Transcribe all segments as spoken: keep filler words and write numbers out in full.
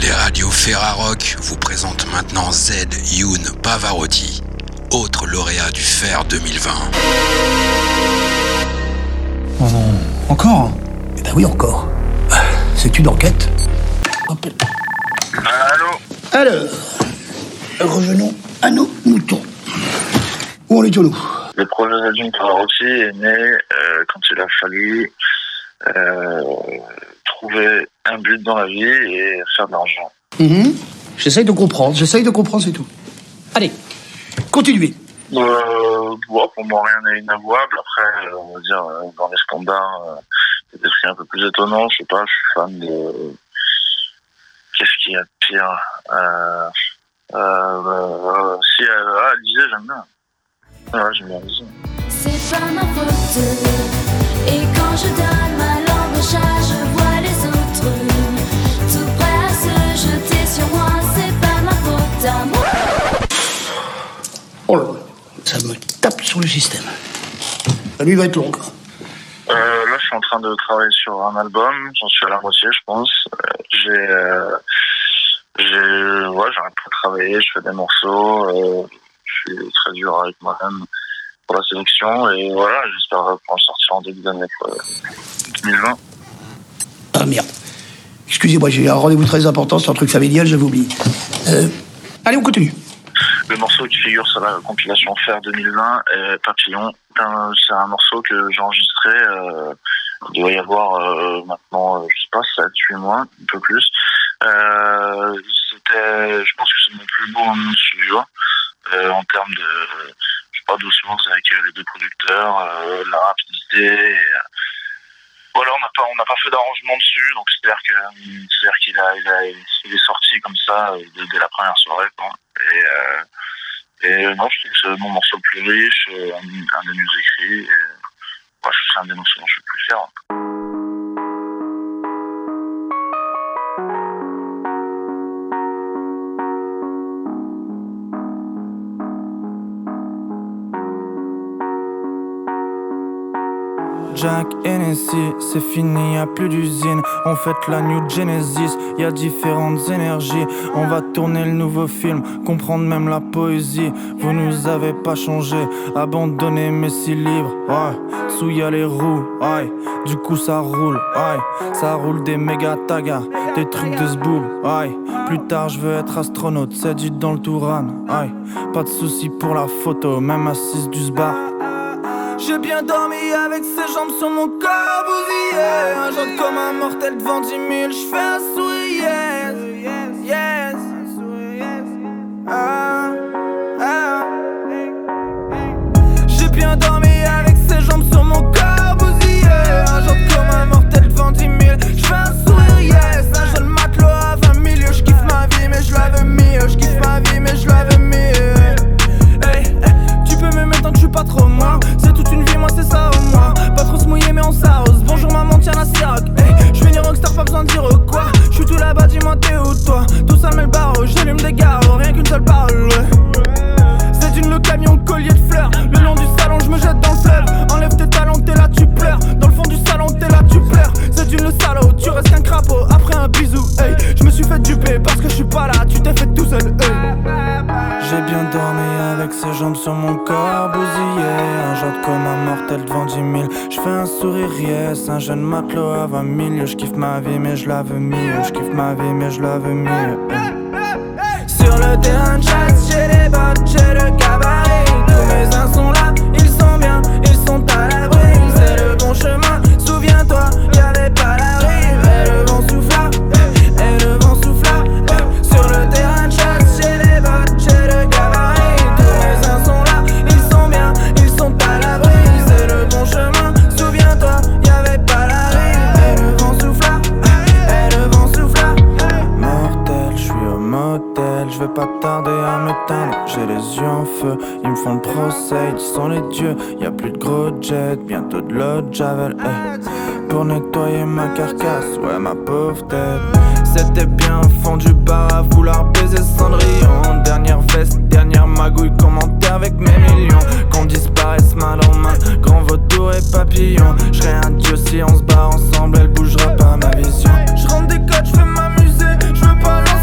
Les radios Ferrarock vous présentent maintenant Z Youn Pavarotti, autre lauréat du Fer deux mille vingt. Oh non, encore? Eh ben oui, encore. C'est une enquête. Hop. Allô? Alors, revenons à nos moutons. Où en étions-nous? Le projet Z Youn Pavarotti est né euh, quand il a fallu euh, trouver un but dans la vie et faire de l'argent. Mmh. J'essaye de comprendre, j'essaye de comprendre, c'est tout. Allez, continuez. Euh, ouais, pour moi, rien n'est inavouable. Après, euh, on va dire, euh, dans les standards, euh, il y a des trucs un peu plus étonnants. Je sais pas, je suis fan de... Qu'est-ce qu'il y a de pire euh, euh, euh, Si, euh, ah, Alizé, j'aime bien. Ouais, j'aime bien Alizé. C'est pas ma faute. Et quand je donne ma langue au chat, je vois les autres tout prêts à se jeter sur moi. C'est pas ma faute à moi. Oh là là, ça me tape sur le système. La nuit va être longue. Euh, là, je suis en train de travailler sur un album. J'en suis à la moitié, je pense. Euh, j'ai, euh, j'ai, ouais, j'arrête pas de travailler. Je fais des morceaux. Euh, je suis très dur avec moi-même pour la sélection. Et voilà, j'espère pouvoir le sortir en début d'année euh, deux mille vingt. Ah merde. Excusez-moi, j'ai un rendez-vous très important, c'est un truc familial, j'avais oublié. Euh, allez, on continue. Le morceau qui figure sur la compilation Fer deux mille vingt est Papillon. C'est un morceau que j'ai enregistré. Euh, il doit y avoir euh, maintenant, euh, je sais pas, sept huit mois, un peu plus. Euh, c'était, je pense que c'est mon plus beau moment de studio euh, en termes de, je sais pas, doucement avec les deux producteurs, euh, la rapidité. Et, euh, voilà, on n'a pas, on n'a pas fait d'arrangement dessus, donc c'est-à-dire que, c'est-à-dire qu'il a, il a, il est sorti comme ça dès, dès la première soirée, quoi. Et euh, Et non, je trouve que c'est mon morceau le plus riche, un, un des mieux écrits. Et, ouais, je trouve que c'est un des morceaux dont je suis le plus fier. Jack Hennessy, c'est fini, y'a plus d'usine. On fête la New Genesis, y'a différentes énergies. On va tourner le nouveau film, comprendre même la poésie. Vous nous avez pas changé, abandonné mais si libre. Ouais, sous y'a les roues, ouais. Du coup ça roule, ouais. Ça roule des méga tagas, des trucs de zboob, ouais. Plus tard je veux être astronaute, c'est du dans le Touran, ouais. Pas de soucis pour la photo, même assise du sbar. J'ai bien dormi avec ses jambes sur mon corps bousillé. Un genre comme un mortel devant dix mille, j'fais un sourire, yes, yes, ah, ah. J'ai bien dormi avec ses jambes sur mon corps bousillé. Un genre comme un mortel devant dix mille, j'fais un sourire, yes. Un jeune matelot à vingt mille, j'kiffe ma vie mais j'l'avais mis. J'kiffe ma vie mais j'l'avais mis. Hey, hey, tu peux me mettre tant que j'suis pas trop moi. C'est toute une vie, moi c'est ça au moins. Pas trop se mouiller mais on s'arrose. Bonjour maman, tiens la Ciroc. Hey, j'suis venu rockstar, pas besoin de dire quoi. J'suis tout là-bas, dis-moi t'es où toi. Tout seul mais le barreau, j'allume des gares, rien qu'une seule parole, ouais. C'est une le camion, collier de fleurs. Le long du salon, j'me jette dans le fleuve. Enlève tes talons, t'es là, tu pleures. Dans le fond du salon, t'es là, tu pleures. C'est une le salaud, tu restes qu'un crapaud. Après un bisou, hey. J'me suis fait duper parce que j'suis pas là, tu t'es fait tout seul, hey. J'ai bien dormi avec ses jambes sur mon corps bousillé. Un genre comme un mortel devant dix mille. J'fais un sourire, yes. Un jeune matelot à vingt mille. J'kiffe ma vie mais j'l'avais mis. J'kiffe ma vie mais j'l'avais mis. Sur le terrain de chasse, j'ai les bottes, j'ai le gabarit. Tous mes uns sont là, ils sont bien, ils sont à l'abri. C'est le bon chemin, souviens-toi, y'avait pas la rive. Et le vent souffla, et le vent souffla. Sur le terrain de chasse, j'ai les bottes, j'ai le gabarit. Tous mes uns sont là, ils sont bien, ils sont à l'abri. C'est le bon chemin, souviens-toi, y'avait pas la rive. Et le vent souffla, et le vent souffla. Mortel, j'suis au motel, j'vais pas tarder à m'éteindre. J'ai les yeux en feu, ils me font le procès, ils sont les dieux. Y'a plus de gros jet, bientôt de l'eau de javel, hey. Pour nettoyer ma carcasse, ouais ma pauvre tête. C'était bien au fond du bar à vouloir baiser Cendrillon. Dernière veste, dernière magouille, commentaire avec mes millions. Qu'on disparaisse mal en main, grand vautour et papillon. J'serais un dieu si on se barre ensemble, elle bougera pas ma vision. J'rentre des codes, j'fais m'amuser, j'veux pas lancer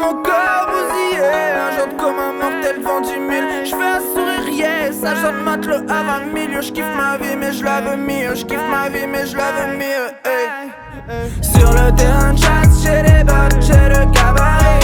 mon corps bousillé. Un genre comme un mortel vendu mille. J'fais un sourire yes, un genre de matelot à vingt millions. J'kiffe ma vie mais je la veux mieux. J'kiffe ma vie mais je la veux mieux, hey. Sur le terrain de chasse, j'ai des bottes, j'ai le gabarit.